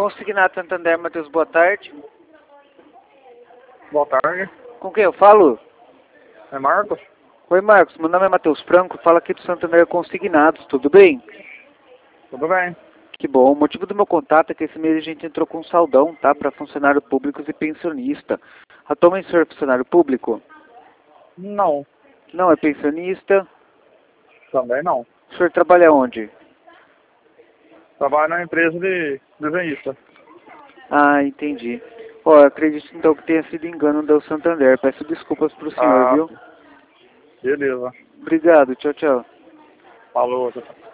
Consignado Santander, Matheus, boa tarde. Boa tarde, Com quem eu falo? é Marcos? Oi, Marcos, meu nome é Matheus Franco, falo aqui do Santander Consignados, tudo bem? Tudo bem? Que bom, o motivo do meu contato é que esse mês a gente entrou com um saldão, tá, para funcionários públicos e pensionista. Atualmente o senhor é funcionário público? Não, Não, é pensionista. também não. O senhor trabalha onde? Trabalho na empresa de desenhista. Ah, entendi. Ó, eu acredito então que tenha sido engano do Santander, peço desculpas pro senhor, Ah, viu? beleza. Obrigado, tchau, tchau. Falou.